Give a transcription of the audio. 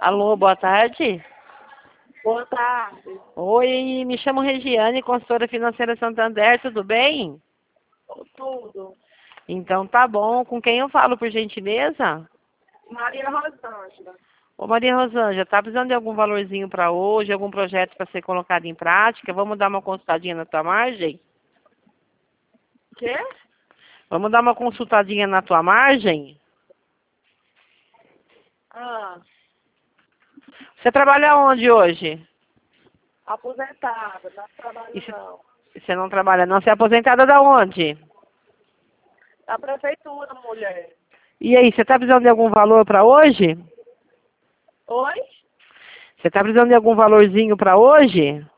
Alô, boa tarde. Boa tarde. Oi, me chamo Regiane, consultora financeira Santander, tudo bem? Tudo. Então tá bom. Com quem eu falo, por gentileza? Maria Rosângela. Ô Maria Rosângela, tá precisando de algum valorzinho para hoje, algum projeto para ser colocado em prática? Vamos dar uma consultadinha na tua margem? Quê? Vamos dar uma consultadinha na tua margem? Ah, Você trabalha onde hoje? aposentada, não E trabalho não. você não trabalha não? Você é aposentada da onde? Da prefeitura, mulher. E aí, você tá precisando de algum valor para hoje? Oi? Você tá precisando de algum valorzinho para hoje?